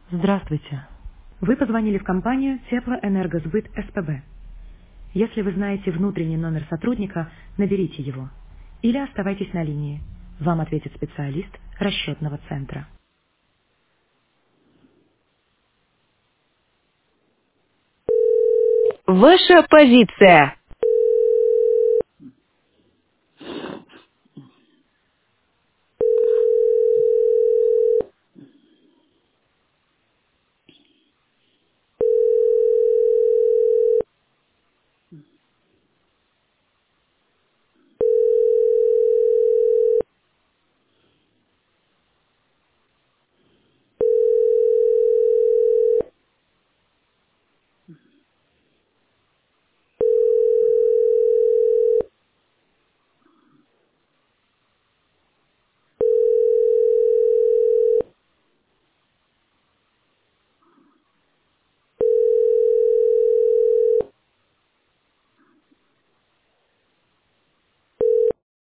Здравствуйте. Вы позвонили в компанию Теплоэнергосбыт СПБ. Если вы знаете внутренний номер сотрудника, наберите его. Или оставайтесь на линии. Вам ответит специалист расчетного центра. Ваша позиция.